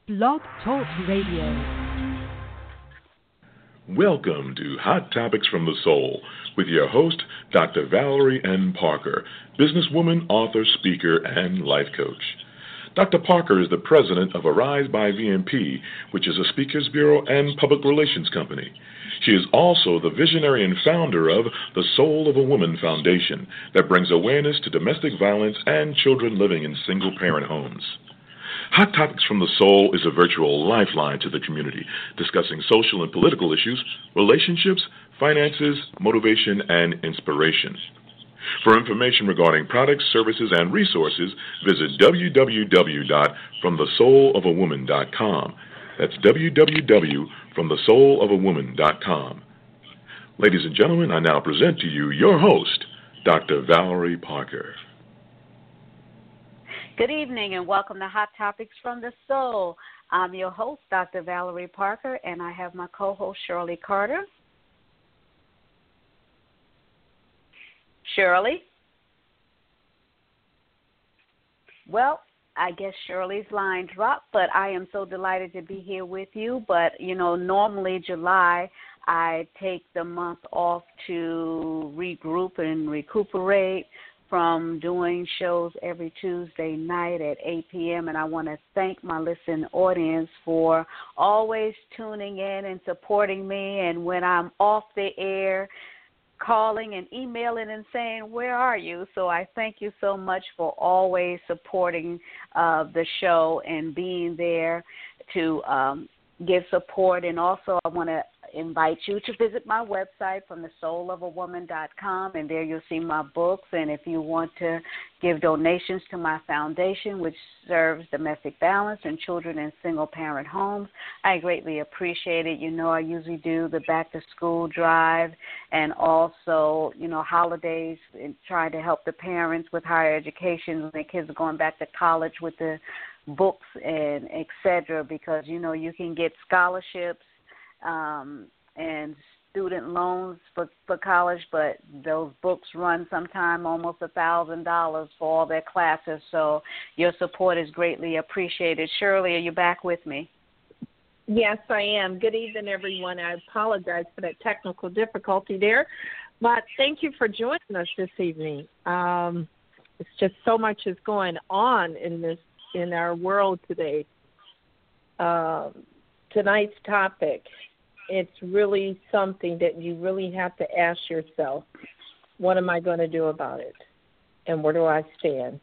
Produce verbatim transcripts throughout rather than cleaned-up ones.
Blog Talk Radio. Welcome to Hot Topics from the Soul with your host, Doctor Valerie N. Parker, businesswoman, author, speaker, and life coach. Doctor Parker is the president of Arise by V M P, which is a speakers bureau and public relations company. She is also the visionary and founder of the Soul of a Woman Foundation that brings awareness to domestic violence and children living in single-parent homes. Hot Topics from the Soul is a virtual lifeline to the community, discussing social and political issues, relationships, finances, motivation, and inspiration. For information regarding products, services, and resources, visit w w w dot from the soul of a woman dot com. That's w w w dot from the soul of a woman dot com. Ladies and gentlemen, I now present to you your host, Doctor Valerie Parker. Good evening and welcome to Hot Topics from the Soul. I'm your host, Doctor Valerie Parker, and I have my co-host, Shirley Carter. Shirley? Well, I guess Shirley's line dropped, but I am so delighted to be here with you. But, you know, normally July, I take the month off to regroup and recuperate from doing shows every Tuesday night at eight p.m. And I want to thank my listening audience for always tuning in and supporting me. And when I'm off the air, calling and emailing and saying, where are you? So I thank you so much for always supporting uh, the show and being there to um, give support. And also I want to invite you to visit my website from the soul of a woman dot com, and there you'll see my books. And if you want to give donations to my foundation, which serves domestic violence and children in single-parent homes, I greatly appreciate it. You know, I usually do the back-to-school drive and also, you know, holidays and try to help the parents with higher education when their kids are going back to college with the books and et cetera, because, you know, you can get scholarships Um, and student loans for, for college, but those books run sometime almost a thousand dollars for all their classes. So your support is greatly appreciated. Shirley, are you back with me? Yes, I am. Good evening, everyone. I apologize for that technical difficulty there, but thank you for joining us this evening. Um, it's just so much is going on in this in our world today. Uh, tonight's topic, it's really something that you really have to ask yourself, what am I going to do about it? And where do I stand?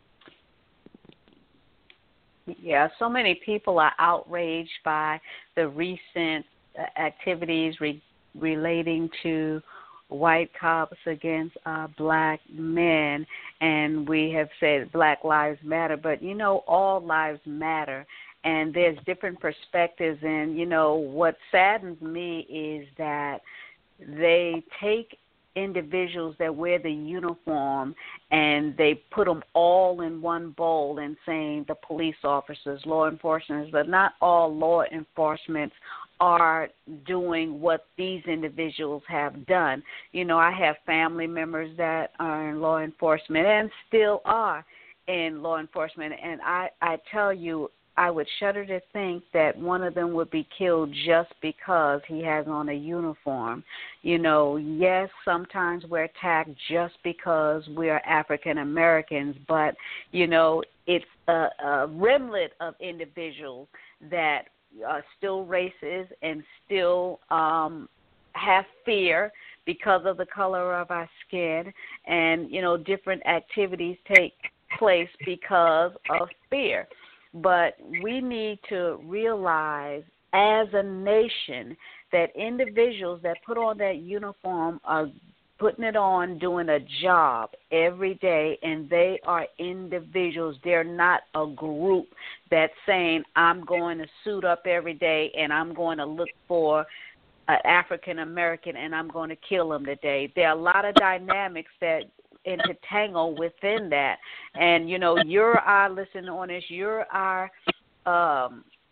Yeah, so many people are outraged by the recent activities re- relating to white cops against uh, black men, and we have said Black Lives Matter, but, you know, all lives matter. And there's different perspectives, and, you know, what saddens me is that they take individuals that wear the uniform and they put them all in one bowl and saying the police officers, law enforcement, but not all law enforcement are doing what these individuals have done. You know, I have family members that are in law enforcement and still are in law enforcement, and I, I tell you, I would shudder to think that one of them would be killed just because he has on a uniform. You know, yes, sometimes we're attacked just because we are African Americans, but, you know, it's a, a remnant of individuals that are still racist and still um, have fear because of the color of our skin, and, you know, different activities take place because of fear. But we need to realize as a nation that individuals that put on that uniform are putting it on, doing a job every day, and they are individuals. They're not a group that's saying, I'm going to suit up every day and I'm going to look for an African American and I'm going to kill him today. There are a lot of dynamics that intertangle within that. And, you know, you're our listener on this, you're our um,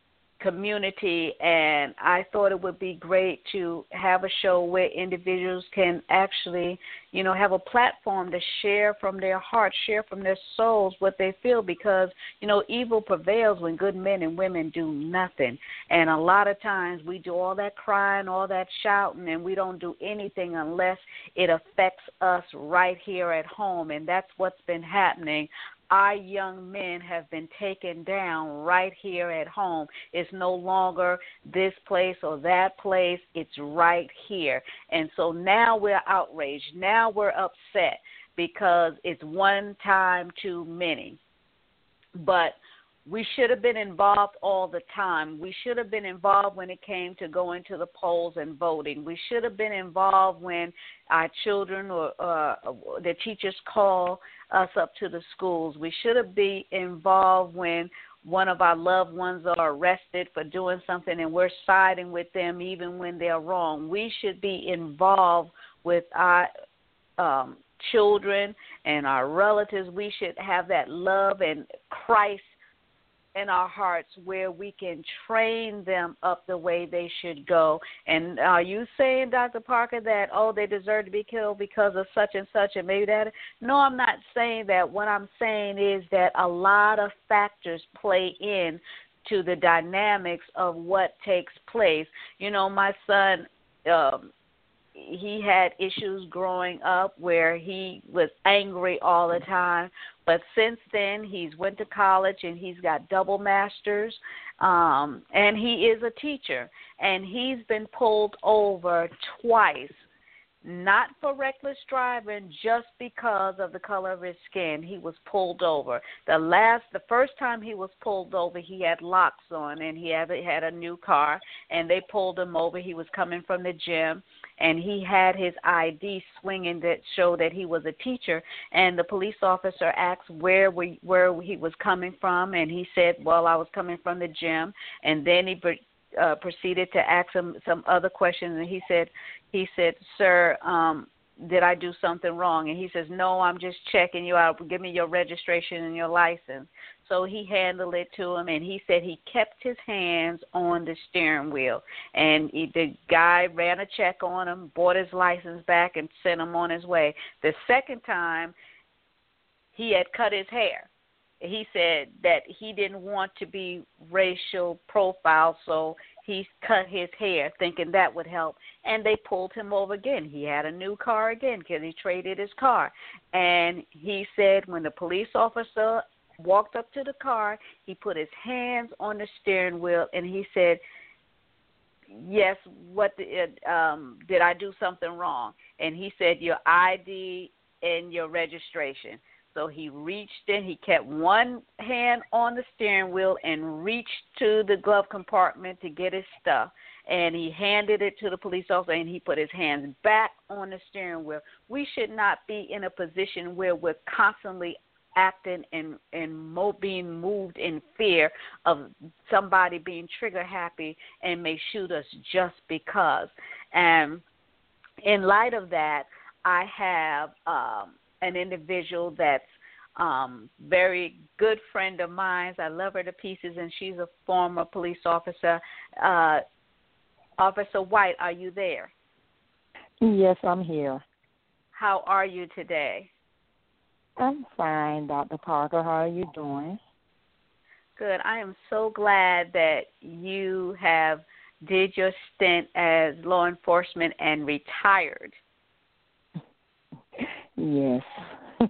community, and I thought it would be great to have a show where individuals can actually, you know, have a platform to share from their hearts, share from their souls what they feel, because, you know, evil prevails when good men and women do nothing. And a lot of times we do all that crying, all that shouting, and we don't do anything unless it affects us right here at home, and that's what's been happening. Our young men have been taken down right here at home. It's no longer this place or that place. It's right here. And so now we're outraged. Now we're upset because it's one time too many. But we should have been involved all the time. We should have been involved when it came to going to the polls and voting. We should have been involved when our children or uh, the teachers call us up to the schools. We should have been involved when one of our loved ones are arrested for doing something and we're siding with them even when they're wrong. We should be involved with our um, children and our relatives. We should have that love and Christ in our hearts where we can train them up the way they should go. And are you saying, Doctor Parker, that, oh, they deserve to be killed because of such and such and maybe that? No, I'm not saying that. What I'm saying is that a lot of factors play in to the dynamics of what takes place. You know, my son, um, he had issues growing up where he was angry all the time. But since then, he's went to college and he's got double masters, um, and he is a teacher. And he's been pulled over twice, not for reckless driving, just because of the color of his skin. He was pulled over. The last, the first time he was pulled over, he had locks on, and he had, had a new car, and they pulled him over. He was coming from the gym, and he had his I D swinging that showed that he was a teacher. And the police officer asked where we, where he was coming from, and he said, well, I was coming from the gym. And then he uh, proceeded to ask him some other questions, and he said, he said, sir, um, did I do something wrong? And he says, no, I'm just checking you out. Give me your registration and your license. So he handled it to him, and he said he kept his hands on the steering wheel. And he, the guy ran a check on him, bought his license back, and sent him on his way. The second time, he had cut his hair. He said that he didn't want to be racial profile, so he cut his hair thinking that would help, and they pulled him over again. He had a new car again because he traded his car. And he said when the police officer walked up to the car, he put his hands on the steering wheel, and he said, yes, what did, um, did I do something wrong? And he said, your I D and your registration. So he reached in, he kept one hand on the steering wheel and reached to the glove compartment to get his stuff. And he handed it to the police officer, and he put his hands back on the steering wheel. We should not be in a position where we're constantly acting and, and mo- being moved in fear of somebody being trigger happy and may shoot us just because. And in light of that, I have um, an individual that's um, very good friend of mine. I love her to pieces, and she's a former police officer. Uh, Officer White, are you there? Yes, I'm here. How are you today? I'm fine, Doctor Parker. How are you doing? Good. I am so glad that you have did your stint as law enforcement and retired. Yes. uh,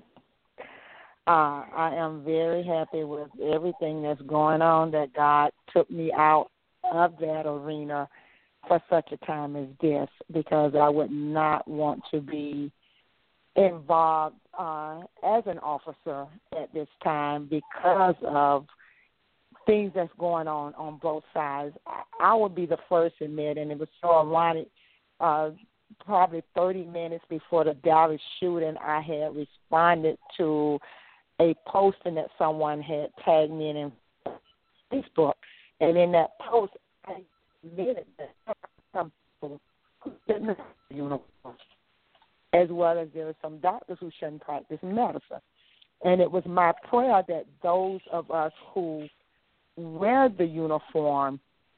I am very happy with everything that's going on, that God took me out of that arena for such a time as this, because I would not want to be involved uh, as an officer at this time because of things that's going on on both sides. I, I would be the first to admit, and it was so ironic, uh, probably thirty minutes before the Dallas shooting, I had responded to a posting that someone had tagged me in in Facebook, and in that post, I admitted that some people who didn't uniform, as well as there are some doctors who shouldn't practice medicine. And it was my prayer that those of us who wear the uniform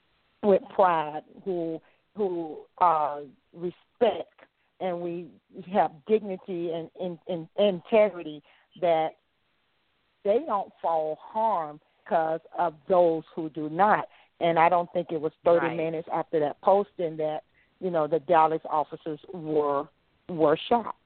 with pride, who who uh, respect, and we have dignity and, and, and integrity, that they don't fall harm because of those who do not. And I don't think it was thirty right. minutes after that posting that, you know, the Dallas officers were were shot,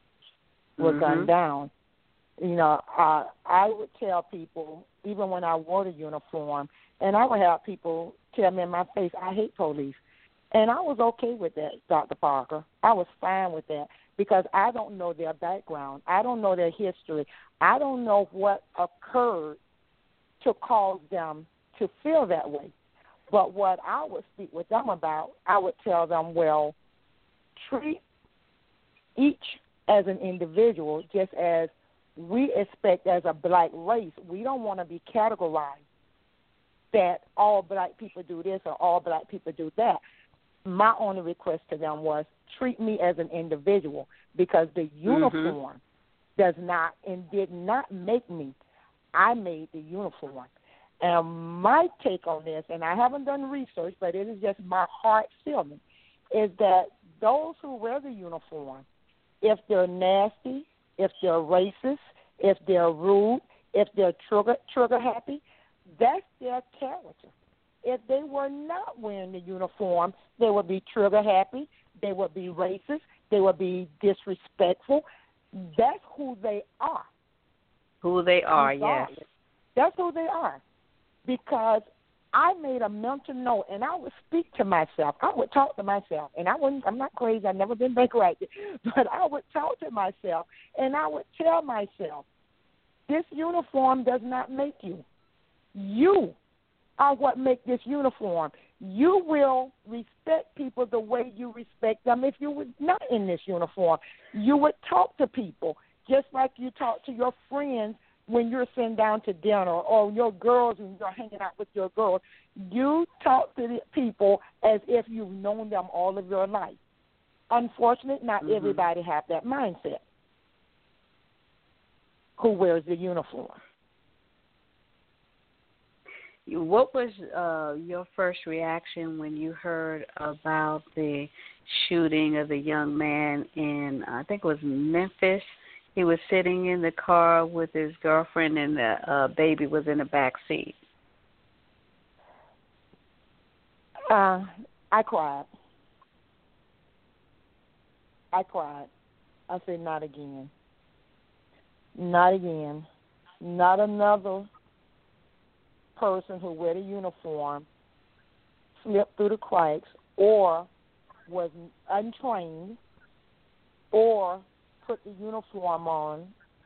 were mm-hmm. gunned down. You know, uh, I would tell people, even when I wore the uniform, and I would have people tell me in my face, I hate police. And I was okay with that, Doctor Parker. I was fine with that because I don't know their background. I don't know their history. I don't know what occurred to cause them to feel that way. But what I would speak with them about, I would tell them, well, treat each as an individual just as we expect as a black race. We don't want to be categorized that all black people do this or all black people do that. My only request to them was treat me as an individual because the uniform mm-hmm. does not and did not make me. I made the uniform. And my take on this, and I haven't done research, but it is just my heart feeling, is that those who wear the uniform, if they're nasty, if they're racist, if they're rude, if they're trigger, trigger happy, that's their character. If they were not wearing the uniform, they would be trigger happy, they would be racist, they would be disrespectful. That's who they are. Who they are, yes. That's who they are. Because I made a mental note, and I would speak to myself. I would talk to myself, and I wouldn't. I'm not crazy. I've never been bankrupted, but I would talk to myself, and I would tell myself, this uniform does not make you. You are what make this uniform. You will respect people the way you respect them if you were not in this uniform. You would talk to people just like you talk to your friends when you're sitting down to dinner, or your girls when you're hanging out with your girls. You talk to the people as if you've known them all of your life. Unfortunately, not mm-hmm. everybody have that mindset who wears the uniform. What was uh, your first reaction when you heard about the shooting of the young man in, I think it was Memphis? He was sitting in the car with his girlfriend, and the uh, baby was in the back seat. Uh, I cried. I cried. I said, not again. Not again. Not another person who wear the uniform slipped through the cracks or was untrained or put the uniform on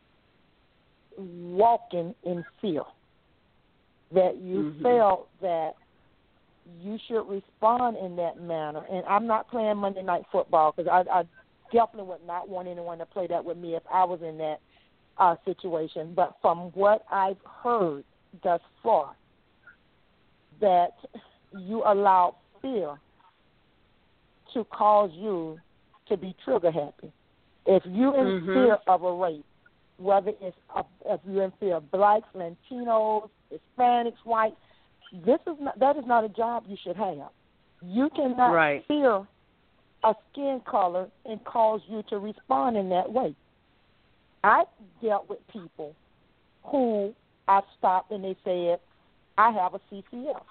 walking in fear, that you mm-hmm. felt that you should respond in that manner. And I'm not playing Monday Night Football because I, I definitely would not want anyone to play that with me if I was in that uh, situation. But from what I've heard thus far, that you allowed fear to cause you to be trigger happy. If you're in mm-hmm. fear of a race, whether it's a, if you're in fear of blacks, Latinos, Hispanics, whites, this is not, that is not a job you should have. You cannot right. fear a skin color and cause you to respond in that way. I dealt with people who I stopped and they said, I have a C C F.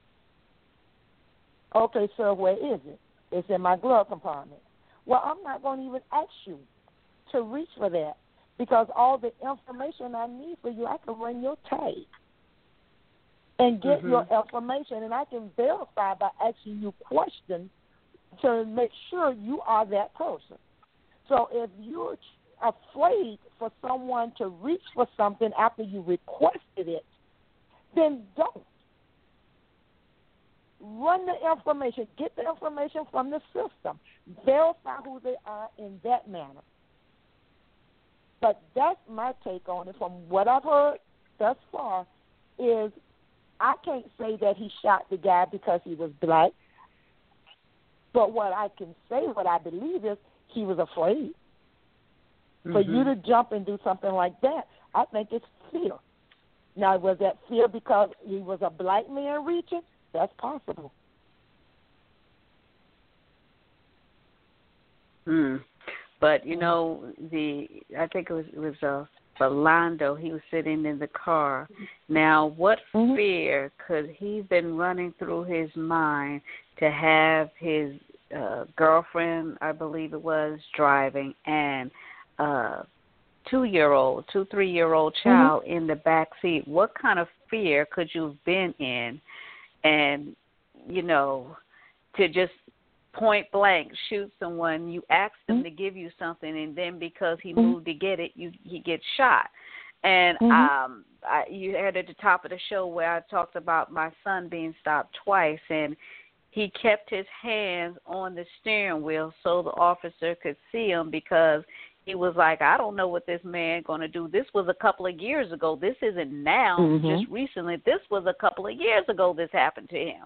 Okay, sir, where is it? It's in my glove compartment. Well, I'm not going to even ask you to reach for that because all the information I need for you, I can run your tag and get mm-hmm. your information, and I can verify by asking you questions to make sure you are that person. So if you're afraid for someone to reach for something after you requested it, then don't. Run the information. Get the information from the system. Verify who they are in that manner. But that's my take on it. From what I've heard thus far is I can't say that he shot the guy because he was black. But what I can say, what I believe is he was afraid. Mm-hmm. For you to jump and do something like that, I think it's fear. Now, was that fear because he was a black man reaching? That's possible. Hmm. But you know, the I think it was it was uh, Philando. He was sitting in the car. Now, what mm-hmm. fear could he been running through his mind to have his uh, girlfriend, I believe it was, driving, and uh, two-year-old, two, three-year-old child mm-hmm. in the back seat? What kind of fear could you have been in? And, you know, to just point blank shoot someone, you ask them mm-hmm. to give you something, and then because he mm-hmm. moved to get it, you he gets shot. And mm-hmm. um, I, you had at the top of the show where I talked about my son being stopped twice, and he kept his hands on the steering wheel so the officer could see him, because he was like, I don't know what this man going to do. This was a couple of years ago. This isn't now, mm-hmm. just recently. This was a couple of years ago this happened to him.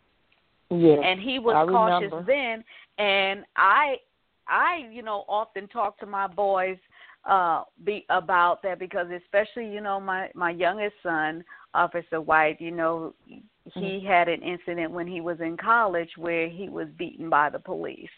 Yes, and he was I cautious remember. then. And I, I, you know, often talk to my boys uh, be about that, because especially, you know, my, my youngest son, Officer White, you know, he mm-hmm. had an incident when he was in college where he was beaten by the police.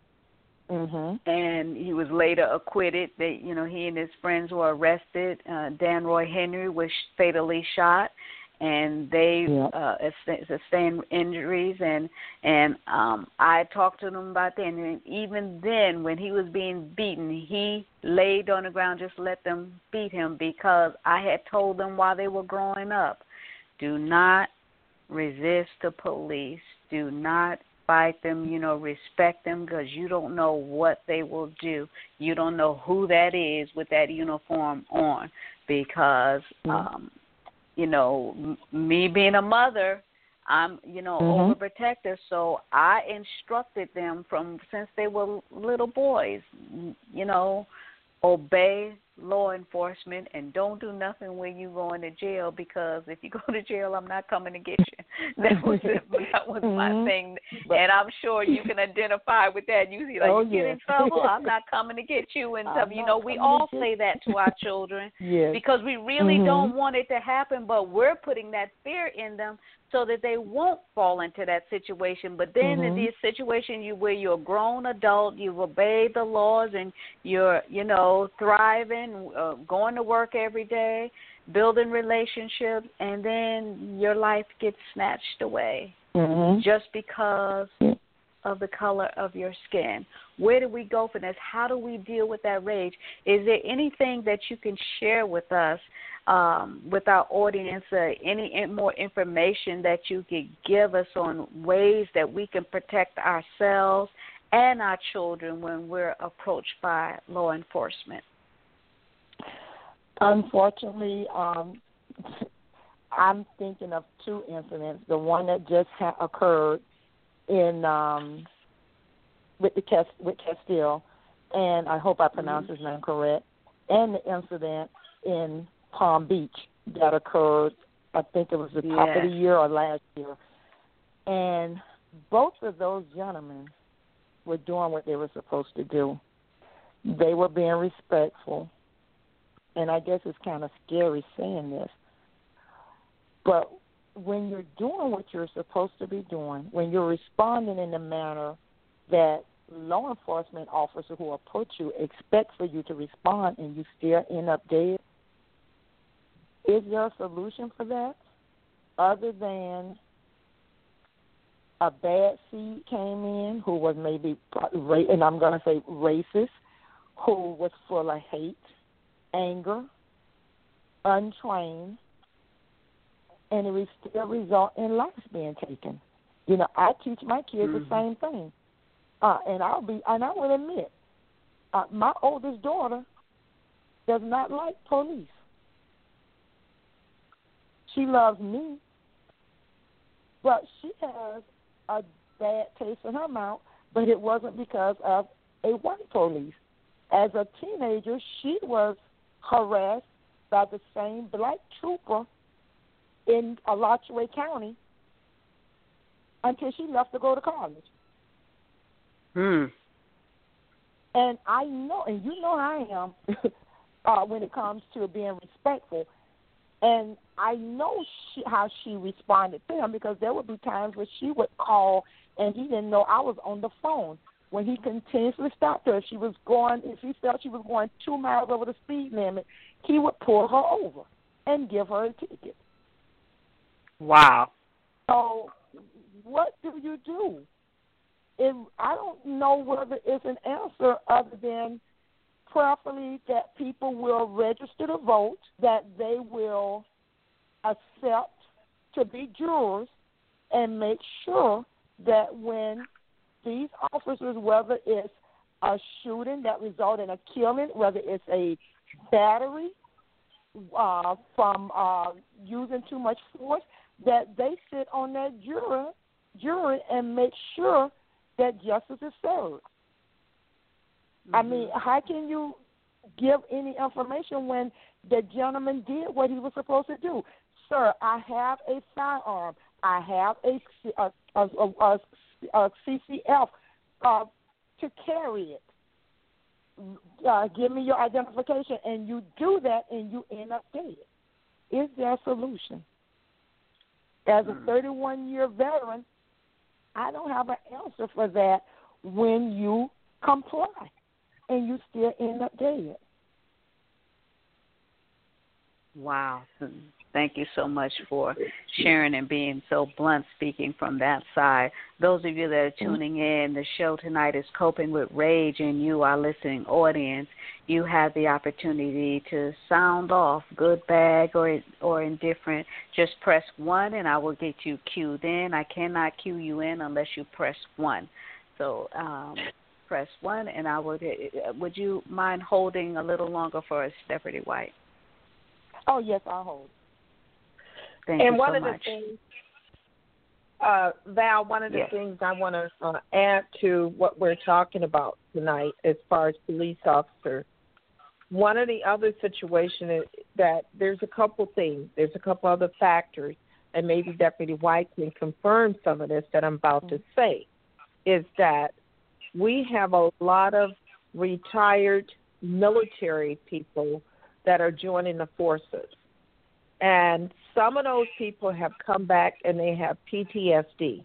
Mm-hmm. And he was later acquitted. They, you know, he and his friends were arrested. Uh, Dan Roy Henry was fatally shot, and they yep. uh, sustained injuries. And and um, I talked to them about that. And even then, when he was being beaten, he laid on the ground, just let them beat him, because I had told them while they were growing up, do not resist the police. Do not fight them, you know, respect them, because you don't know what they will do. You don't know who that is with that uniform on, because, mm-hmm. um, you know, m- me being a mother, I'm, you know, mm-hmm. overprotective, so I instructed them from since they were little boys, you know, obey law enforcement and don't do nothing when you go into jail, because if you go to jail, I'm not coming to get you. That was that was mm-hmm. my thing, but, and I'm sure you can identify with that. You see, like, oh, you get yes. in trouble, I'm not coming to get you, and stuff. You know, we all say that to our children yes. because we really mm-hmm. don't want it to happen, but we're putting that fear in them so that they won't fall into that situation. But then mm-hmm. in these situations you, where you're a grown adult, you've obeyed the laws, and you're, you know, thriving, uh, going to work every day, building relationships, and then your life gets snatched away mm-hmm. just because of the color of your skin. Where do we go from this? How do we deal with that rage? Is there anything that you can share with us, um, with our audience, uh, any more information that you could give us on ways that we can protect ourselves and our children when we're approached by law enforcement? Unfortunately, um, I'm thinking of two incidents. The one that just ha- occurred in um, with the Cast- with Castile, and I hope I pronounced mm-hmm. his name correct, and the incident in Palm Beach that occurred, I think it was the top yes. of the year or last year. And both of those gentlemen were doing what they were supposed to do. They were being respectful. And I guess it's kind of scary saying this, but when you're doing what you're supposed to be doing, when you're responding in the manner that law enforcement officers who approach you expect for you to respond, and you still end up dead, is there a solution for that other than a bad seed came in who was maybe, and I'm going to say racist, who was full of hate, anger, untrained, and it will still result in lives being taken. You know, I teach my kids mm-hmm. the same thing, uh, and I'll be, and I will admit, uh, my oldest daughter does not like police. She loves me, but she has a bad taste in her mouth. But it wasn't because of a white police. As a teenager, she was harassed by the same black trooper in Alachua County until she left to go to college. Hmm. And I know, and you know how I am uh, when it comes to being respectful. And I know she, how she responded to him, because there would be times where she would call and he didn't know I was on the phone. when he continuously stopped her, if she was going, if he felt she was going two miles over the speed limit, he would pull her over and give her a ticket. Wow. So what do you do? If, I don't know whether it's an answer other than prayerfully that people will register to vote, that they will accept to be jurors, and make sure that when these officers, whether it's a shooting that results in a killing, whether it's a battery uh, from uh, using too much force, that they sit on that jury, jury and make sure that justice is served. Mm-hmm. I mean, how can you give any information when the gentleman did what he was supposed to do? Sir, I have a firearm. I have a, a, a, a, a C C F uh, to carry it. Uh, give me your identification, and you do that, and you end up dead. Is there a solution? As a thirty-one-year veteran, I don't have an answer for that when you comply and you still end up dead. Wow. Thank you so much for sharing and being so blunt, speaking from that side. Those of you that are tuning in, the show tonight is Coping with Rage, and you, our listening audience, you have the opportunity to sound off, good, bad, or or indifferent. Just press one, and I will get you cued in. I cannot cue you in unless you press one. So um, press one, and I would. Would you mind holding a little longer for us, Stephanie White? Oh yes, I'll hold. Thank and you one so of much. the things, uh, Val, one of the yes. things I want to uh, add to what we're talking about tonight as far as police officers, one of the other situations is that there's a couple things, there's a couple other factors, and maybe Deputy White can confirm some of this that I'm about to say, is that we have a lot of retired military people that are joining the forces. And some of those people have come back and they have P T S D.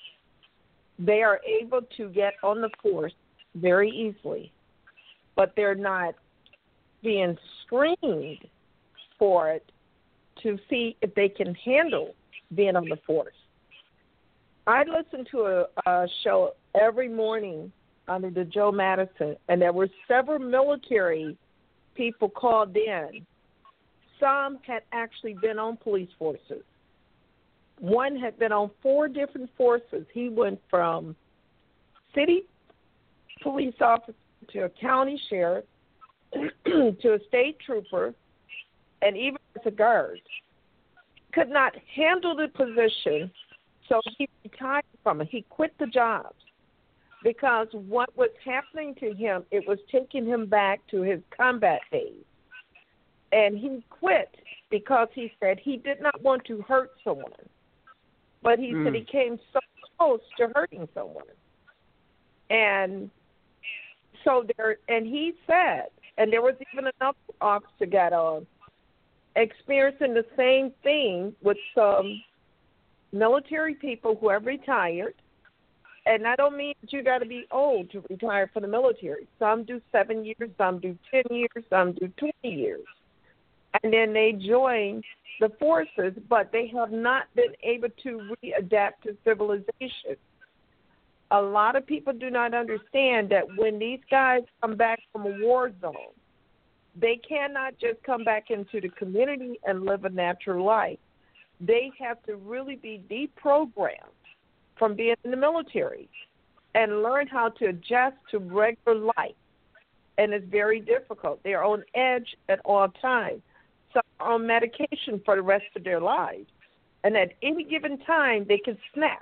They are able to get on the force very easily, but they're not being screened for it to see if they can handle being on the force. I listen to a, a show every morning under the Joe Madison, and there were several military people called in. Some had actually been on police forces. One had been on four different forces. He went from city police officer to a county sheriff to a state trooper, and even as a guard. Could not handle the position, so he retired from it. He quit the jobs because what was happening to him, it was taking him back to his combat days. And he quit because he said he did not want to hurt someone. But he mm. said he came so close to hurting someone. And so there, and he said, and there was even another officer got on, experiencing the same thing with some military people who have retired. And I don't mean that you got to be old to retire from the military. Some do seven years, some do ten years, some do twenty years. And then they join the forces, but they have not been able to readapt to civilization. A lot of people do not understand that when these guys come back from a war zone, they cannot just come back into the community and live a natural life. They have to really be deprogrammed from being in the military and learn how to adjust to regular life. And it's very difficult. They're on edge at all times. Some are on medication for the rest of their lives. And at any given time, they can snap.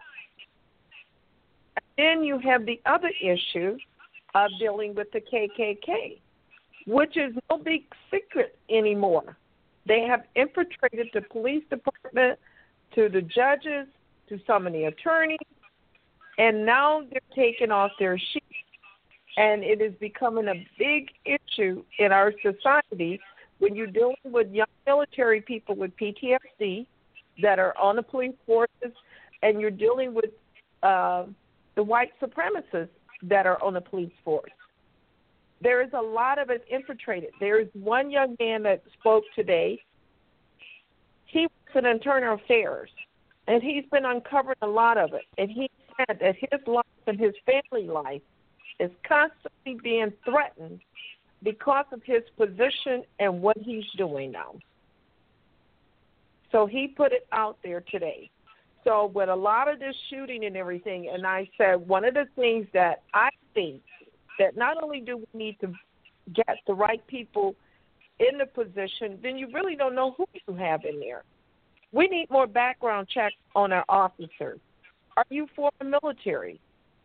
And then you have the other issue of dealing with the K K K, which is no big secret anymore. They have infiltrated the police department, to the judges, to some of the attorneys, and now they're taking off their sheets. And it is becoming a big issue in our society when you're dealing with young military people with P T S D that are on the police forces, and you're dealing with uh, the white supremacists that are on the police force. There is a lot of it infiltrated. There is one young man that spoke today. He was in internal affairs, and he's been uncovering a lot of it. And he said that his life and his family life is constantly being threatened because of his position and what he's doing now. So he put it out there today. So with a lot of this shooting and everything, and I said one of the things that I think that not only do we need to get the right people in the position, then you really don't know who you have in there. We need more background checks on our officers. Are you former military?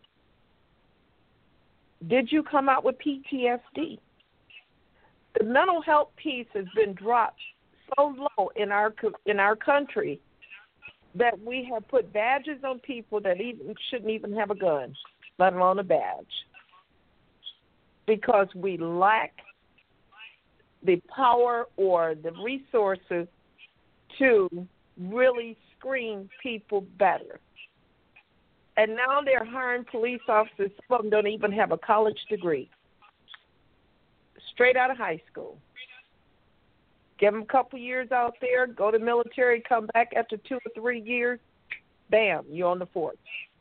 Did you come out with P T S D? The mental health piece has been dropped so low in our in our country that we have put badges on people that even shouldn't even have a gun, let alone a badge, because we lack the power or the resources to really screen people better. And now they're hiring police officers. Some of them don't even have a college degree, straight out of high school. Give them a couple years out there, go to military, come back after two or three years, bam, you're on the force.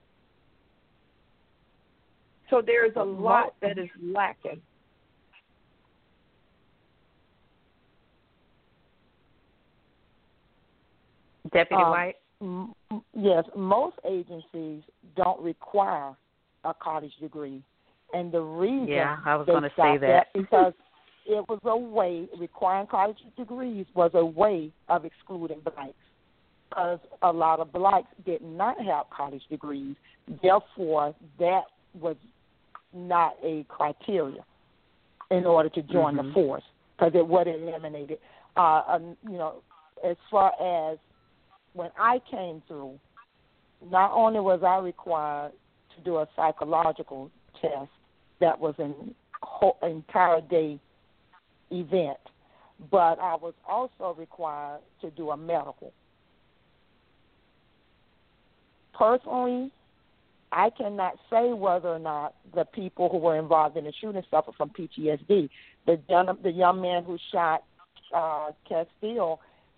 So there's a lot that is lacking. Deputy Um, White? M- yes, most agencies don't require a college degree. And the reason Yeah, I was they going to say stopped that. because it was a way, requiring college degrees was a way of excluding blacks, because a lot of blacks did not have college degrees. Therefore, that was not a criteria in order to join mm-hmm. the force, because it would eliminate it. Uh, um, you know, as far as when I came through, not only was I required to do a psychological test that was an entire day event, but I was also required to do a medical. Personally, I cannot say whether or not the people who were involved in the shooting suffered from P T S D. The young, the young man who shot uh, Castile,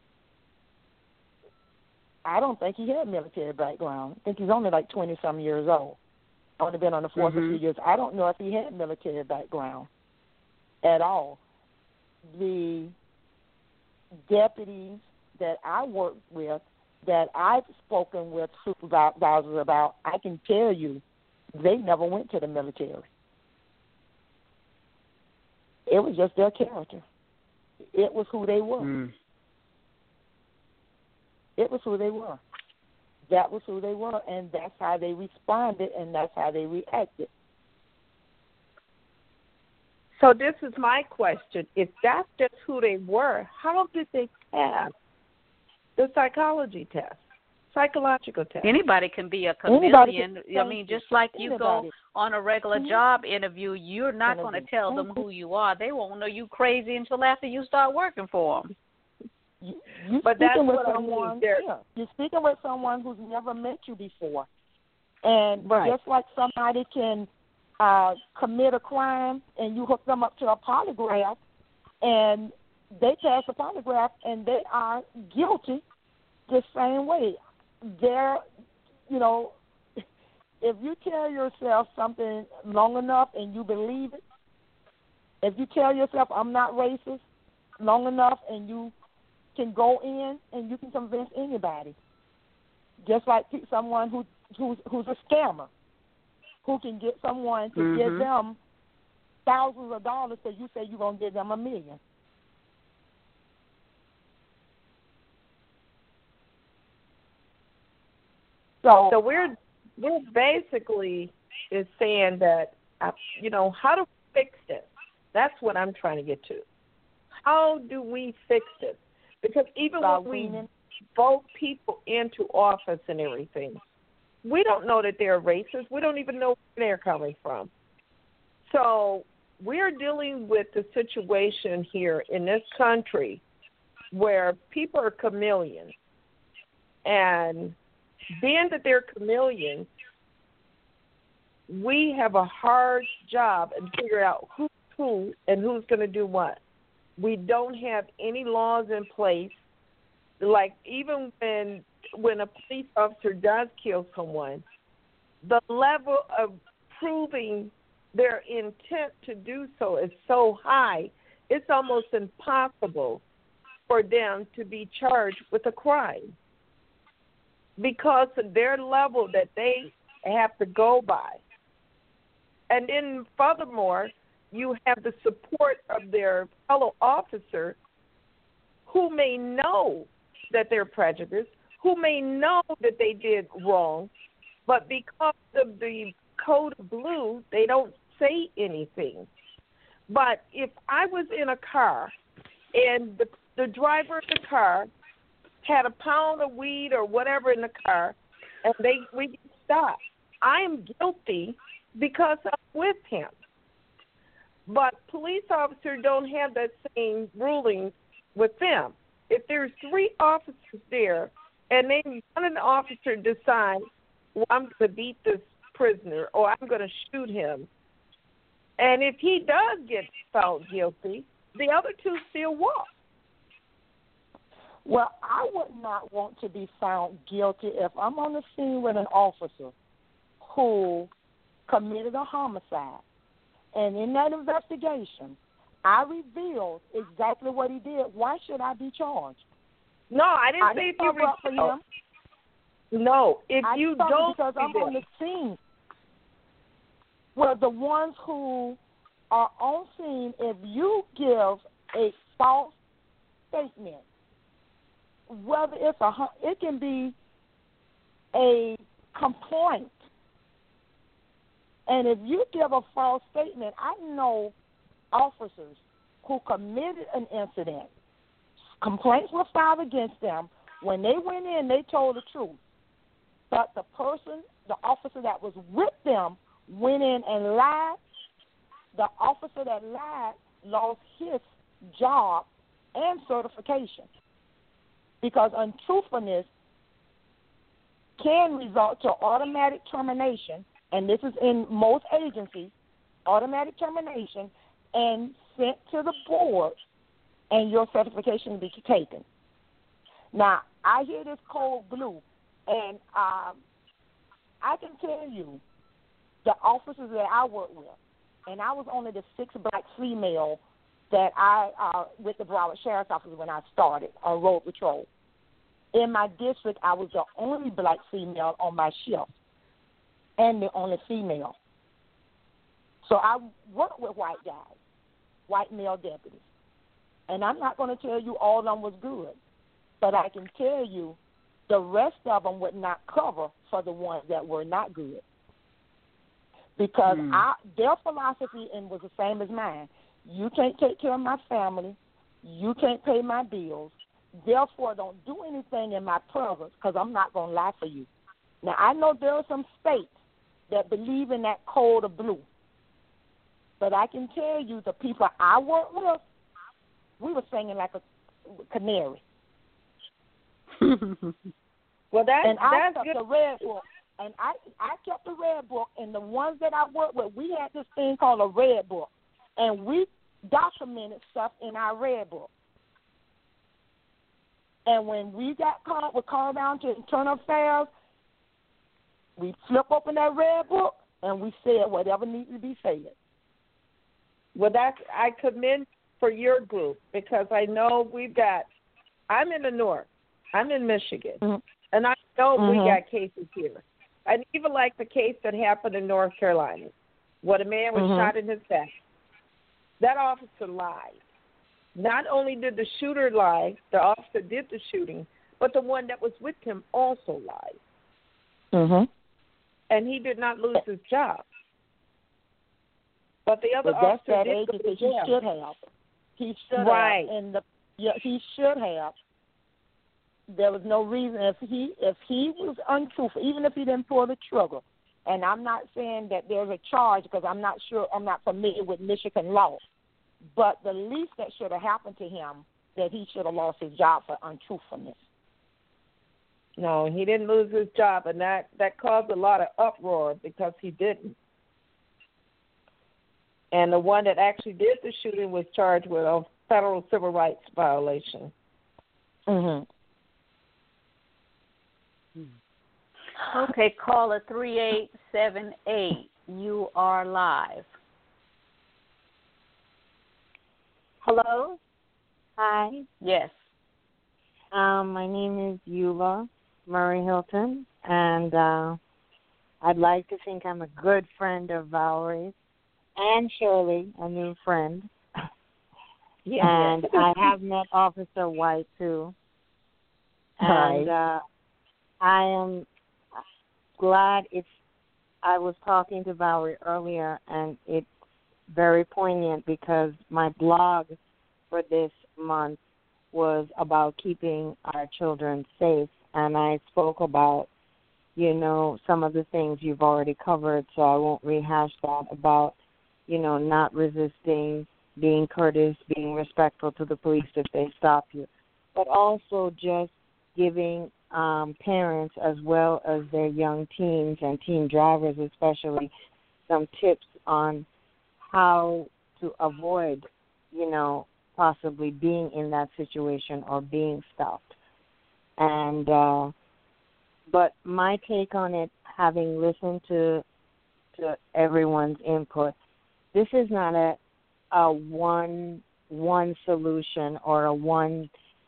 I don't think he had military background. I think he's only like twenty-some years old. Only been on the force mm-hmm. a few years. I don't know if he had military background at all. The deputies that I worked with, that I've spoken with supervisors about, I can tell you they never went to the military. It was just their character. It was who they were. Mm. It was who they were. That was who they were, and that's how they responded, and that's how they reacted. So this is my question. If that's just who they were, how did they pass the psychology test, psychological test? Anybody can be a Anybody chameleon. can- I mean, just like you Anybody. go on a regular Mhm. job interview, you're not going to Interview. tell them who you are. They won't know you crazy until after you start working for them. You, you But speaking that's with what I mean. someone, There- yeah, you're speaking with someone who's never met you before, and Right. just like somebody can uh, commit a crime and you hook them up to a polygraph, and they pass a polygraph and they are guilty the same way. They're, you know, if you tell yourself something long enough and you believe it, if you tell yourself I'm not racist long enough and you can go in and you can convince anybody, just like someone who who's, who's a scammer, who can get someone to mm-hmm. give them thousands of dollars, so you say you're going to give them a million. So, So we're we're basically is saying that, uh, you know, how to fix this? That's what I'm trying to get to. How do we fix this? Because even when we vote people into office and everything, we don't know that they're racist. We don't even know where they're coming from. So we're dealing with the situation here in this country where people are chameleons. And being that they're chameleons, we have a hard job in figuring out who's who and who's going to do what. We don't have any laws in place. Like even when when a police officer does kill someone, the level of proving their intent to do so is so high, it's almost impossible for them to be charged with a crime because of their level that they have to go by. And then furthermore, you have the support of their fellow officer who may know that they're prejudiced, who may know that they did wrong, but because of the code of blue, they don't say anything. But if I was in a car and the, the driver of the car had a pound of weed or whatever in the car, and they we get stopped, I am guilty because I'm with him. But police officers don't have that same ruling with them. If there's three officers there, and then one of the officers decides, well, I'm going to beat this prisoner or I'm going to shoot him, and if he does get found guilty, the other two still walk. Well, I would not want to be found guilty if I'm on the scene with an officer who committed a homicide. And in that investigation, I revealed exactly what he did. Why should I be charged? No, I didn't I say didn't if you cover up for him. No, if I you don't, don't, because I'm on the scene. Well, the ones who are on scene, if you give a false statement, whether it's a, it can be a complaint. And if you give a false statement, I know officers who committed an incident, complaints were filed against them. When they went in, they told the truth. But the person, the officer that was with them, went in and lied. The officer that lied lost his job and certification because untruthfulness can result to automatic termination, and this is in most agencies, automatic termination, and sent to the board, and your certification will be taken. Now, I hear this code blue, and um, I can tell you the officers that I work with, and I was only the sixth black female that I, uh, with the Broward Sheriff's Office when I started on road patrol. In my district, I was the only black female on my shift and the only female. So I worked with white guys, white male deputies. And I'm not going to tell you all of them was good, but I can tell you the rest of them would not cover for the ones that were not good. Because mm. I, their philosophy and was the same as mine. You can't take care of my family. You can't pay my bills. Therefore, don't do anything in my presence because I'm not going to lie for you. Now, I know there are some states that believe in that code of blue. But I can tell you the people I work with, we were singing like a canary. Well, that, and I that's kept good. the red book. And I, I kept the red book. And the ones that I worked with, we had this thing called a red book. And we documented stuff in our red book. And when we got called, we called down to internal affairs, we flip open that red book, and we said whatever needs to be said. Well, that's, I commend for your group because I know we've got, I'm in the north, I'm in Michigan, mm-hmm. and I know mm-hmm. we got cases here. And even like the case that happened in North Carolina, where a man was mm-hmm. shot in his back. That officer lied. Not only did the shooter lie, the officer did the shooting, but the one that was with him also lied. Mm-hmm. And he did not lose his job. But the other but that's officer that did agency go to he jail. should have. He should right. have. And the yeah, he should have. There was no reason if he if he was untruthful, even if he didn't pull the trigger. And I'm not saying that there's a charge because I'm not sure I'm not familiar with Michigan law. But the least that should have happened to him, that he should have lost his job for untruthfulness. No, he didn't lose his job, and that, that caused a lot of uproar because he didn't. And the one that actually did the shooting was charged with a federal civil rights violation. Mhm. Okay, caller three eight seven eight. You are live. Hello. Hi. Yes. Um, my name is Eula Murray Hilton, and uh, I'd like to think I'm a good friend of Valerie's and Shirley, a new friend. Yeah. And I have met Officer White, too. And uh, I am glad it's, I was talking to Valerie earlier, and it's very poignant because my blog for this month was about keeping our children safe, and I spoke about, you know, some of the things you've already covered, so I won't rehash that, about, you know, not resisting, being courteous, being respectful to the police if they stop you, but also just giving um, parents as well as their young teens and teen drivers especially some tips on how to avoid, you know, possibly being in that situation or being stopped. And uh, but my take on it, having listened to to everyone's input, this is not a a one one solution or a one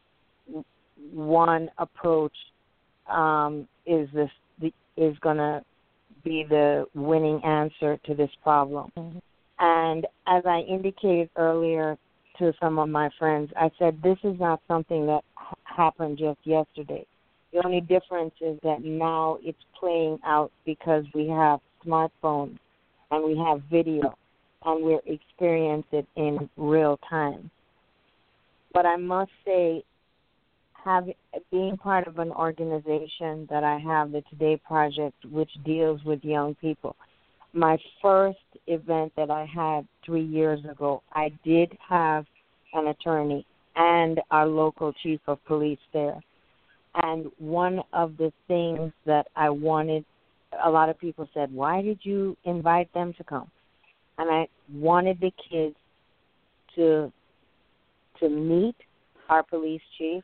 one approach um, is this the, is going to be the winning answer to this problem. Mm-hmm. And as I indicated earlier to some of my friends, I said this is not something that ha- happened just yesterday. The only difference is that now it's playing out because we have smartphones and we have video and we're experiencing it in real time. But I must say, having, being part of an organization that I have, the Today Project, which deals with young people, my first event that I had three years ago, I did have an attorney and our local chief of police there. And one of the things that I wanted, a lot of people said, why did you invite them to come? And I wanted the kids to to meet our police chief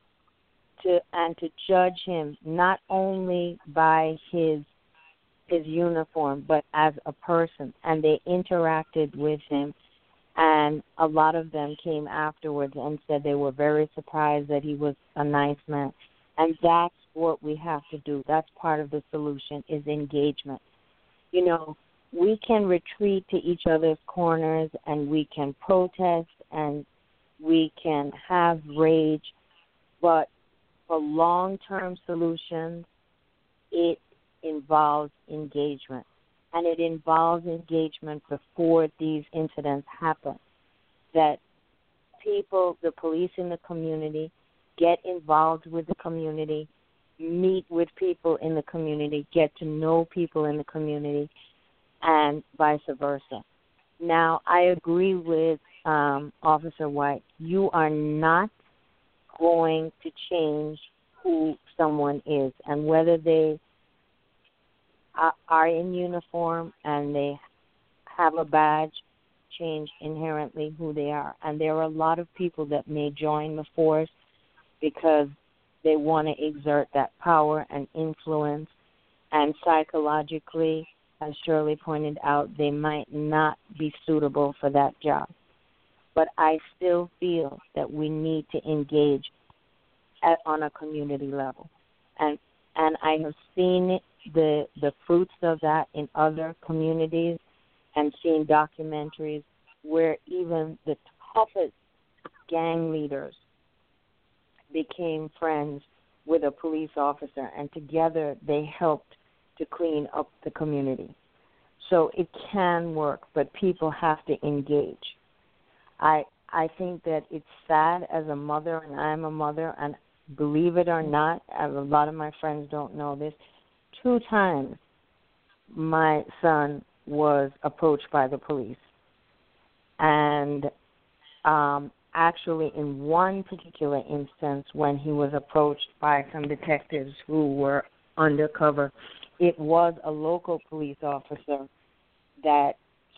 to and to judge him not only by his his uniform, but as a person. And they interacted with him, and a lot of them came afterwards and said they were very surprised that he was a nice man. And that's what we have to do. That's part of the solution, is engagement. You know, we can retreat to each other's corners and we can protest and we can have rage, but for long-term solutions, it involves engagement. And it involves engagement before these incidents happen, that people, the police in the community, get involved with the community, meet with people in the community, get to know people in the community, and vice versa. Now, I agree with um, Officer White. You are not going to change who someone is, and whether they are in uniform and they have a badge, change inherently who they are. And there are a lot of people that may join the force because they want to exert that power and influence, and psychologically, as Shirley pointed out, they might not be suitable for that job. But I still feel that we need to engage at, on a community level. And and I have seen it, the the fruits of that in other communities, and seen documentaries where even the toughest gang leaders became friends with a police officer, and together they helped to clean up the community. So it can work, but people have to engage. I I think that it's sad as a mother, and I'm a mother, and believe it or not, a lot of my friends don't know this, two times my son was approached by the police. And um, actually in one particular instance, when he was approached by some detectives who were undercover, it was a local police officer that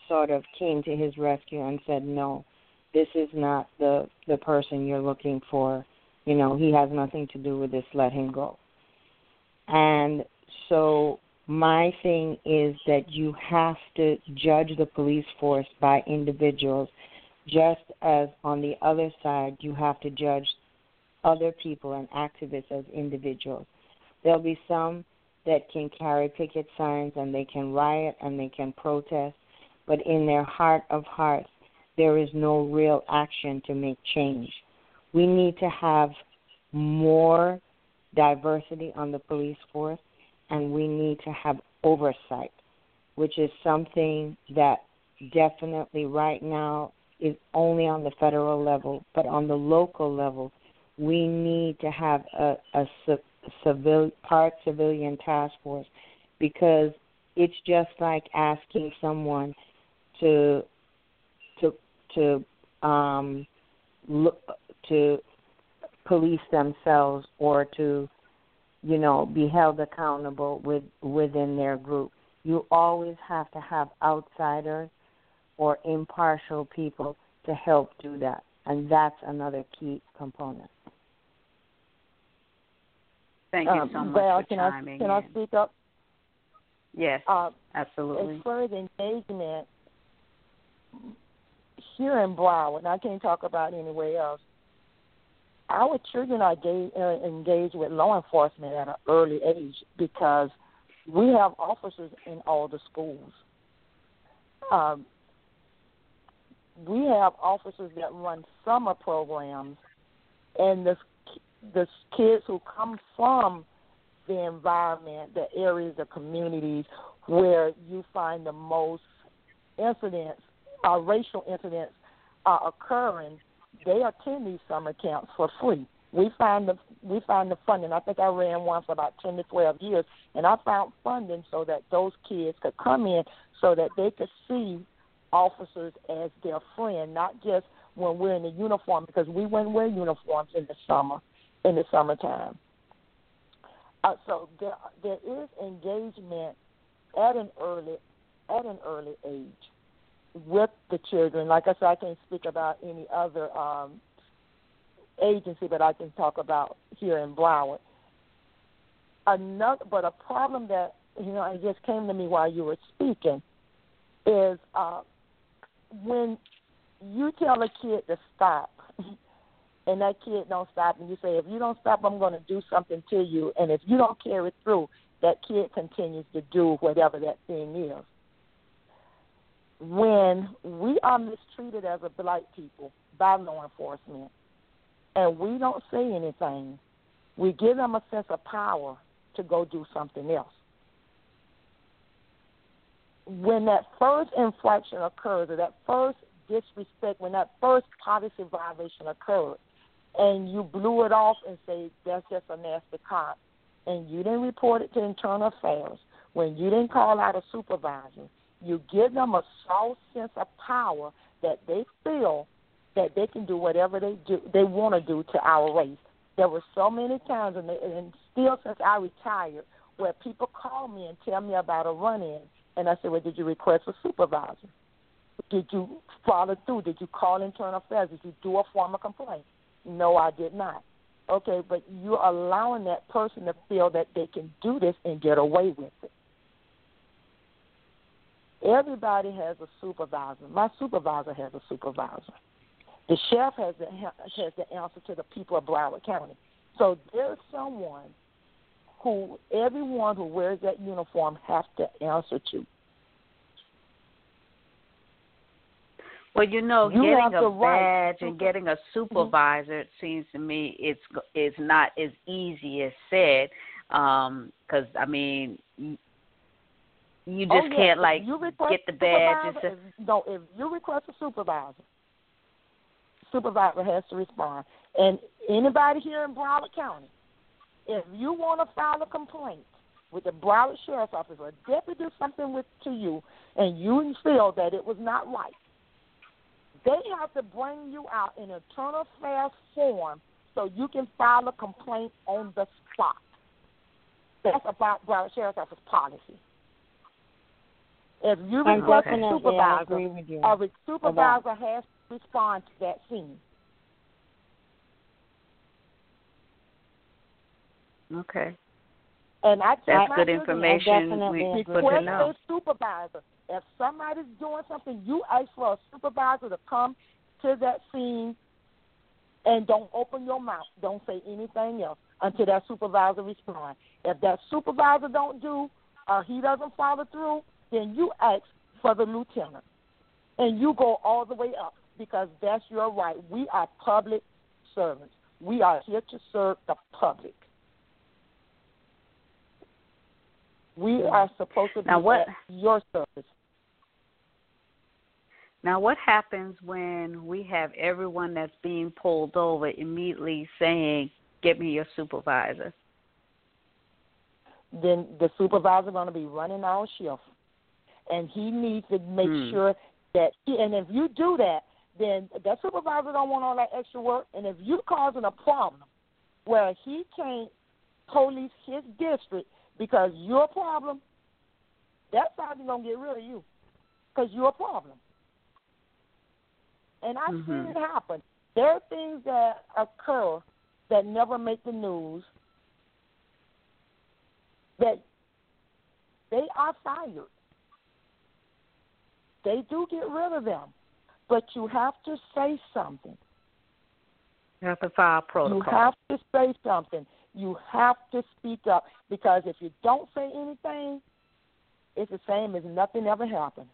sort of came to his rescue and said, no, this is not the, the person you're looking for. You know, he has nothing to do with this. Let him go. And so my thing is that you have to judge the police force by individuals, just as on the other side you have to judge other people and activists as individuals. There'll be some that can carry picket signs and they can riot and they can protest, but in their heart of hearts, there is no real action to make change. We need to have more diversity on the police force, and we need to have oversight, which is something that definitely right now is only on the federal level, but on the local level, we need to have a, a civil, part civilian task force, because it's just like asking someone to to to um look to police themselves or to, you know, be held accountable with within their group. You always have to have outsiders or impartial people to help do that, and that's another key component. Thank you um, so much Val, for can chiming I, can I in. speak up? Yes, Uh, absolutely. As far as engagement, here in Broward, and I can't talk about anywhere else, our children are gay, uh, engaged with law enforcement at an early age because we have officers in all the schools. Um, we have officers that run summer programs, and the, the kids who come from the environment, the areas, the communities where you find the most incidents, uh, racial incidents are occurring, they attend these summer camps for free. We find the we find the funding. I think I ran one for about ten to twelve years, and I found funding so that those kids could come in, so that they could see officers as their friend, not just when we're in the uniform, because we wouldn't wear uniforms in the summer, in the summertime. Uh, so there there is engagement at an early at an early age with the children. Like I said, I can't speak about any other um, agency, but I can talk about here in Broward. Another, but a problem that, you know, it just came to me while you were speaking is uh, when you tell a kid to stop, and that kid don't stop, and you say, if you don't stop, I'm going to do something to you, and if you don't carry through, that kid continues to do whatever that thing is. When we are mistreated as a black people by law enforcement and we don't say anything, we give them a sense of power to go do something else. When that first infraction occurs, or that first disrespect, when that first policy violation occurred, and you blew it off and say, that's just a nasty cop, and you didn't report it to Internal Affairs, when you didn't call out a supervisor, you give them a false sense of power that they feel that they can do whatever they do, they want to do to our race. There were so many times, and, they, and still since I retired, where people call me and tell me about a run-in, and I said, well, did you request a supervisor? Did you follow through? Did you call Internal Affairs? Did you do a formal complaint? No, I did not. Okay, but you're allowing that person to feel that they can do this and get away with it. Everybody has a supervisor. My supervisor has a supervisor. The sheriff has the, has the answer to the people of Broward County. So there's someone who everyone who wears that uniform has to answer to. Well, you know, You getting have a to write. badge and getting a supervisor, it seems to me, it's it's not as easy as said. Because um, I mean, you just oh, yes. can't like you get the badge and if, no, if you request a supervisor, supervisor has to respond. And anybody here in Broward County, if you want to file a complaint with the Broward Sheriff's Office, or a deputy do something with to you, and you feel that it was not right, they have to bring you out in an internal affairs form so you can file a complaint on the spot. That's about Broward Sheriff's Office policy. If you I'm request a definitely, supervisor, I agree with you. a re- supervisor has to respond to that scene. Okay. And I That's my good children, information. I definitely We agree. good to request know. a supervisor. If somebody's doing something, you ask for a supervisor to come to that scene and don't open your mouth. Don't say anything else until that supervisor responds. If that supervisor don't do or he doesn't follow through, then you ask for the lieutenant. And you go all the way up because that's your right. We are public servants. We are here to serve the public. We are supposed to be Now what, at your service. Now, what happens when we have everyone that's being pulled over immediately saying, "Get me your supervisor"? Then the supervisor is going to be running our shift, and he needs to make Hmm. sure that. He, and if you do that, then that supervisor don't want all that extra work. And if you're causing a problem where he can't police his district because you're a problem, that sergeant's going to get rid of you because you're a problem. And I've Mm-hmm. seen it happen. There are things that occur that never make the news that they are fired. They do get rid of them. But you have to say something. You have to file protocol. You have to say something. You have to speak up because if you don't say anything, it's the same as nothing ever happened.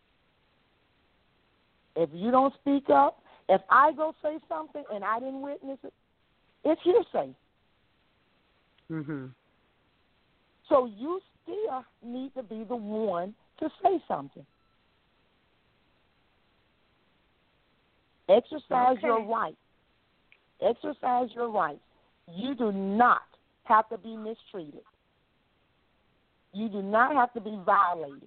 If you don't speak up, if I go say something and I didn't witness it, it's hearsay. Mm-hmm. So you still need to be the one to say something. Exercise Okay. your rights. Exercise your rights. You do not have to be mistreated. You do not have to be violated.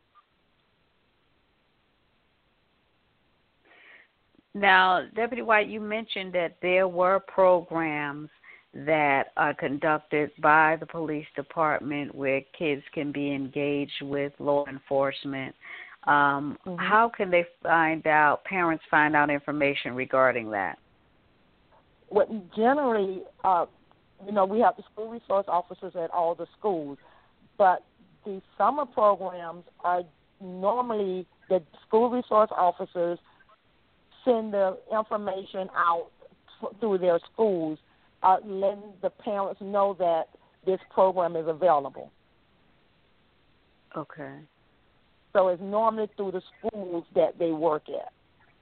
Now, Deputy White, you mentioned that there were programs that are conducted by the police department where kids can be engaged with law enforcement. Um, Mm-hmm. How can they find out, parents find out information regarding that? What generally, uh, you know, we have the school resource officers at all the schools, but the summer programs are normally the school resource officers send the information out through their schools, uh, letting the parents know that this program is available. Okay. So it's normally through the schools that they work at.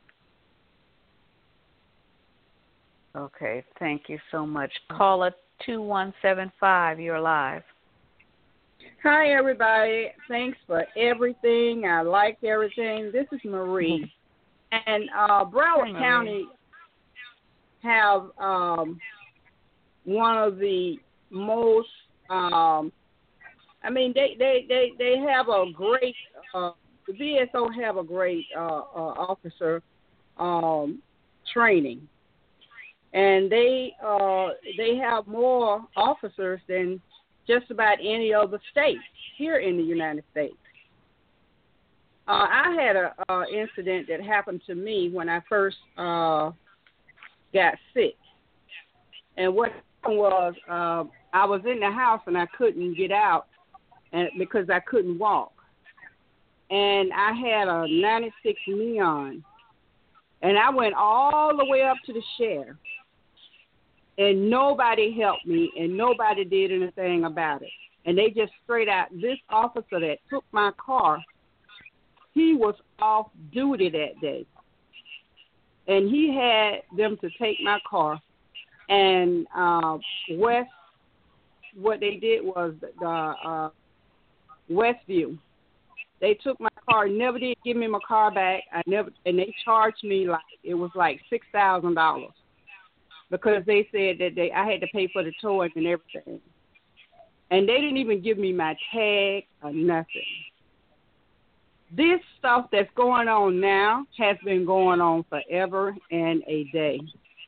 Okay, thank you so much. Caller two one seven five, you're live. Hi, everybody. Thanks for everything. I like everything. This is Marie. And uh, Broward Hi, County have um, one of the most, um, I mean, they, they, they, they have a great, uh, the V S O have a great uh, uh, officer um, training. And they uh, they have more officers than just about any other state here in the United States. Uh, I had a uh, incident that happened to me when I first uh, got sick. And what happened was uh, I was in the house and I couldn't get out and because I couldn't walk. And I had a ninety-six Neon. And I went all the way up to the sheriff. And nobody helped me, and nobody did anything about it. And they just straight out, this officer that took my car, he was off duty that day. And he had them to take my car. And uh, West, what they did was the uh, Westview. They took my car, never did give me my car back. I never, and they charged me like it was like six thousand dollars. Because they said that they I had to pay for the towing and everything. And they didn't even give me my tag or nothing. This stuff that's going on now has been going on forever and a day.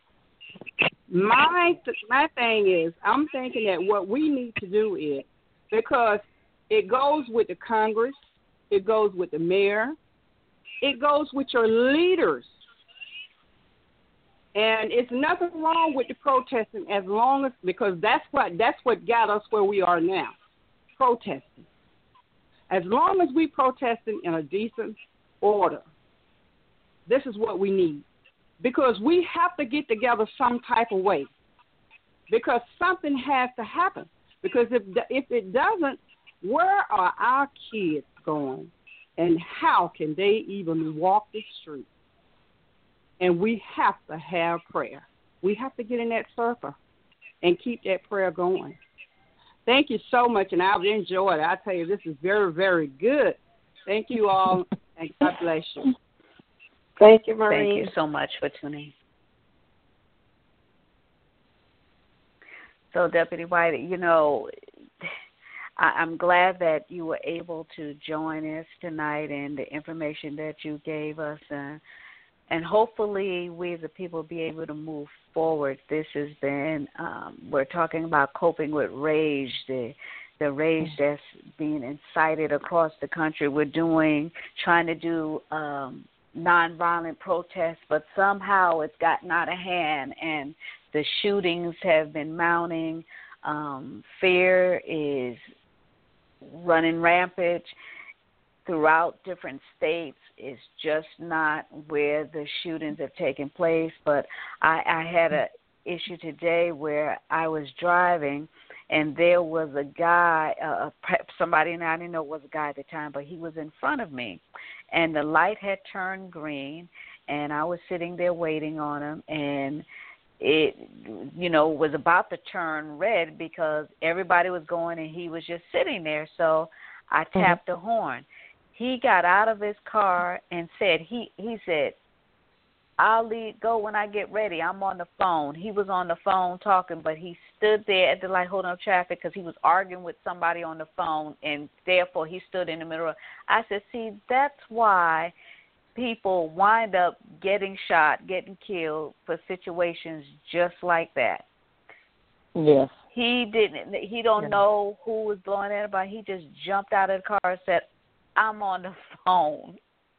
My my thing is, I'm thinking that what we need to do is, because it goes with the Congress, It goes with the mayor. It goes with your leaders. And it's nothing wrong with the protesting as long as, because that's what that's what got us where we are now, protesting. As long as we protesting in a decent order, this is what we need. Because we have to get together some type of way. Because something has to happen. Because if if it doesn't, where are our kids going? And how can they even walk the street? And we have to have prayer. We have to get in that circle and keep that prayer going. Thank you so much, and I've enjoyed it. I tell you, this is very, very good. Thank you all, and God bless you. Thank you, Marie. Thank you so much for tuning. So, Deputy White, you know, I, I'm glad that you were able to join us tonight and the information that you gave us. Uh, and hopefully we as a people be able to move forward. This has been, um, we're talking about coping with rage, the the rage that's being incited across the country. We're doing, trying to do um, nonviolent protests, but somehow it's gotten out of hand, and the shootings have been mounting. Um, fear is running rampant throughout different states. It's just not where the shootings have taken place. But I, I had an issue today where I was driving, and there was a guy, uh, somebody, and I didn't know it was a guy at the time, but he was in front of me, and the light had turned green, and I was sitting there waiting on him, and it, you know, was about to turn red because everybody was going and he was just sitting there. So I tapped mm-hmm. the horn. He got out of his car and said, he, he said, I'll leave, go when I get ready. I'm on the phone. He was on the phone talking, but he stood there at the light holding up traffic because he was arguing with somebody on the phone, and therefore he stood in the middle. I said, see, that's why people wind up getting shot, getting killed for situations just like that. Yes. He didn't. He don't yes. know who was blowing anybody. He just jumped out of the car and said, I'm on the phone.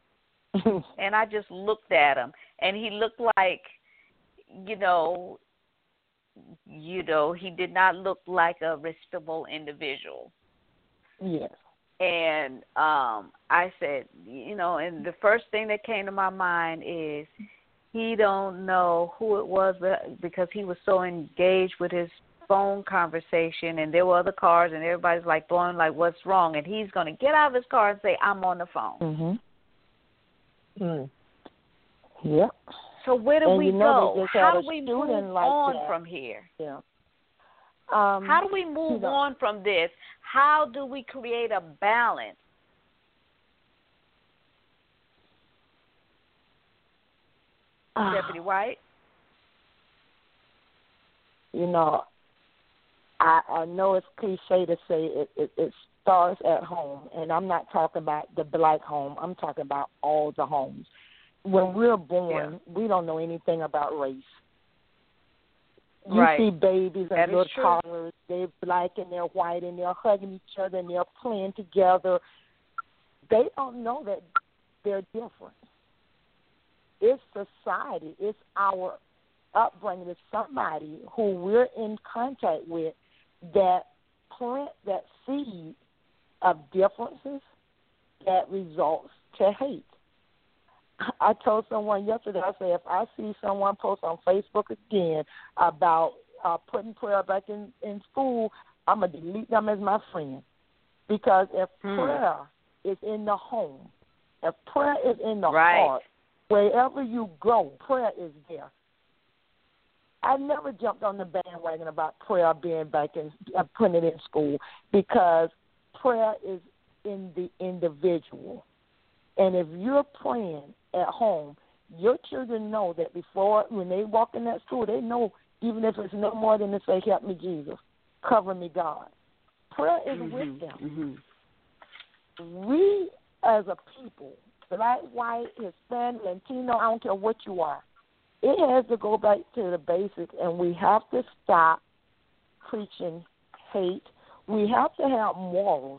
And I just looked at him, and he looked like, you know, you know, he did not look like a respectable individual. Yes. And um, I said, you know, and the first thing that came to my mind is he don't know who it was because he was so engaged with his phone conversation, and there were other cars, and everybody's like blowing like, what's wrong? And he's going to get out of his car and say, I'm on the phone. Mm-hmm. Mm. Yep. So where do and we you know go? How do we move like on that. from here? Yeah. Um, How do we move you know, on from this? How do we create a balance? Uh, Deputy White? You know, I, I know it's cliche to say it, it, it starts at home, and I'm not talking about the black home. I'm talking about all the homes. When we're born, yeah. we don't know anything about race. You right. see babies and that little toddlers, they're black and they're white, and they're hugging each other and they're playing together. They don't know that they're different. It's society. It's our upbringing. It's somebody who we're in contact with that plant that seed of differences that results to hate. I told someone yesterday, I said, if I see someone post on Facebook again about uh, putting prayer back in, in school, I'm going to delete them as my friend. Because if hmm. prayer is in the home, if prayer is in the right. heart, wherever you go, prayer is there. I never jumped on the bandwagon about prayer being back in, uh, putting it in school, because prayer is in the individual. And if you're praying at home, your children know that before, when they walk in that school, they know, even if it's no more than to say, help me, Jesus, cover me, God. Prayer is mm-hmm. with them. Mm-hmm. We, as a people, black, white, Hispanic, Latino, I don't care what you are, it has to go back to the basics, and we have to stop preaching hate. We have to have morals.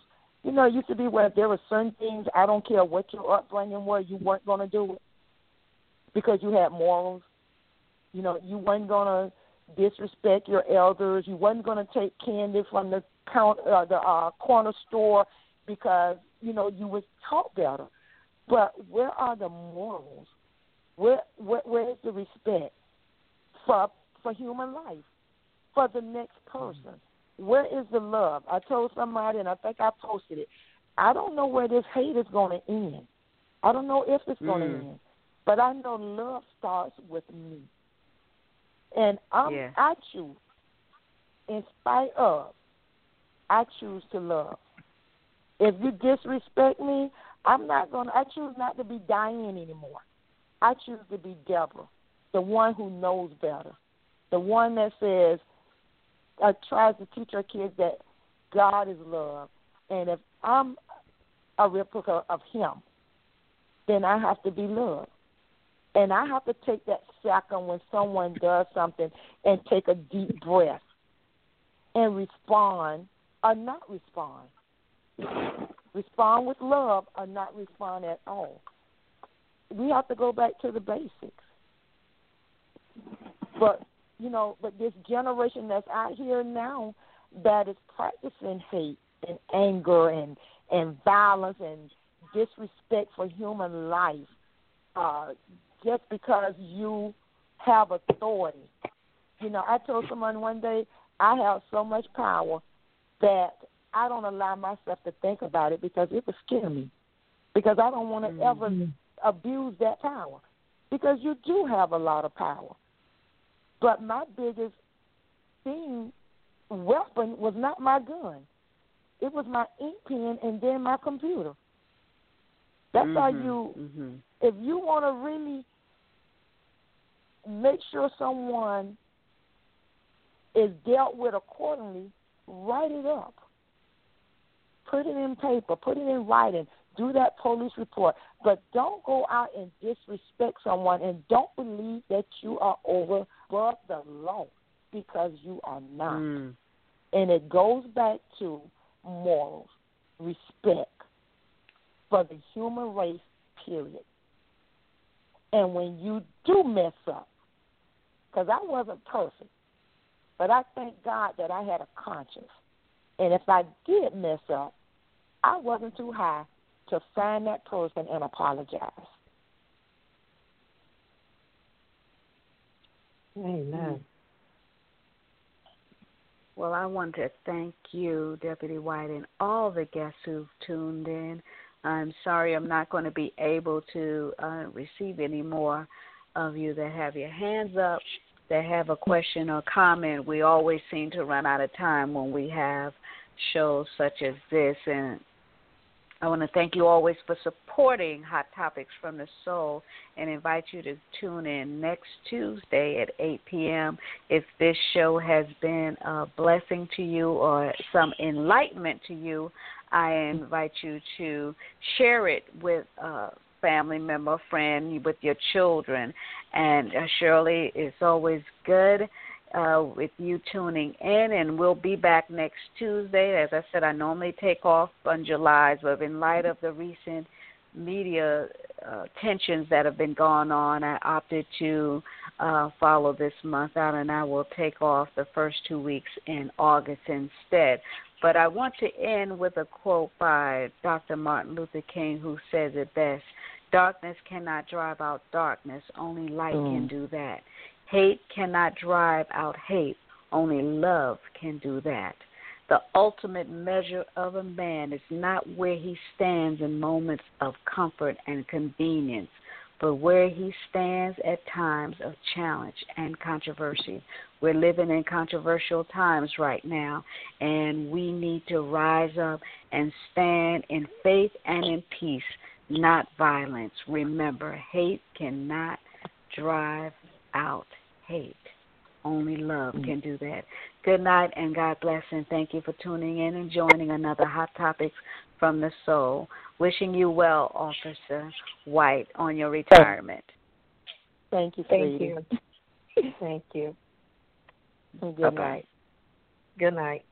You know, it used to be where there were certain things, I don't care what your upbringing was, you weren't going to do it because you had morals. You know, you weren't going to disrespect your elders. You wasn't going to take candy from the count, uh, the uh, corner store because, you know, you was taught better. But where are the morals? Where, where, where is the respect for for human life, for the next person? Where is the love? I told somebody, and I think I posted it, I don't know where this hate is going to end. I don't know if it's going to Mm. end. But I know love starts with me. And I'm, Yeah. I choose, in spite of, I choose to love. If you disrespect me, I'm not going to, I choose not to be Diane anymore. I choose to be Deborah, the one who knows better, the one that says, uh, tries to teach our kids that God is love. And if I'm a replica of him, then I have to be loved. And I have to take that second when someone does something and take a deep breath and respond or not respond. Respond with love or not respond at all. We have to go back to the basics. But, you know, but this generation that's out here now that is practicing hate and anger and, and violence and disrespect for human life, uh, just because you have authority. You know, I told someone one day I have so much power that I don't allow myself to think about it because it would scare me. Because I don't want to mm-hmm. ever abuse that power. Because you do have a lot of power. But my biggest thing, weapon, was not my gun. It was my ink pen and then my computer. That's mm-hmm. how you, mm-hmm. if you want to really make sure someone is dealt with accordingly, write it up. Put it in paper. Put it in writing. Do that police report. But don't go out and disrespect someone and don't believe that you are over above the law because you are not. Mm. And it goes back to morals, respect for the human race, period. And when you do mess up, because I wasn't perfect, but I thank God that I had a conscience. And if I did mess up, I wasn't too high to find that person and apologize. Amen. Well, I want to thank you, Deputy White, and all the guests who've tuned in. I'm sorry I'm not going to be able to uh, receive any more of you that have your hands up, that have a question or comment. We always seem to run out of time when we have shows such as this, and I want to thank you always for supporting Hot Topics from the Soul and invite you to tune in next Tuesday at eight p.m. If this show has been a blessing to you or some enlightenment to you, I invite you to share it with a family member, friend, with your children. And uh, Shirley, it's always good Uh, with you tuning in, and we'll be back next Tuesday. As I said, I normally take off on July's, but in light of the recent media uh, tensions that have been going on, I opted to uh, follow this month out, and I will take off the first two weeks in August instead. But I want to end with a quote by Doctor Martin Luther King, who says it best: "Darkness cannot drive out darkness, only light mm. can do that. Hate cannot drive out hate. Only love can do that. The ultimate measure of a man is not where he stands in moments of comfort and convenience, but where he stands at times of challenge and controversy." We're living in controversial times right now, and we need to rise up and stand in faith and in peace, not violence. Remember, hate cannot drive out hate. Only love can do that. Good night and God bless, and thank you for tuning in and joining another Hot Topics from the Soul. Wishing you well, Officer White, on your retirement. Thank you, Thank sweetie. you. Thank you. Good Bye-bye. night. Good night.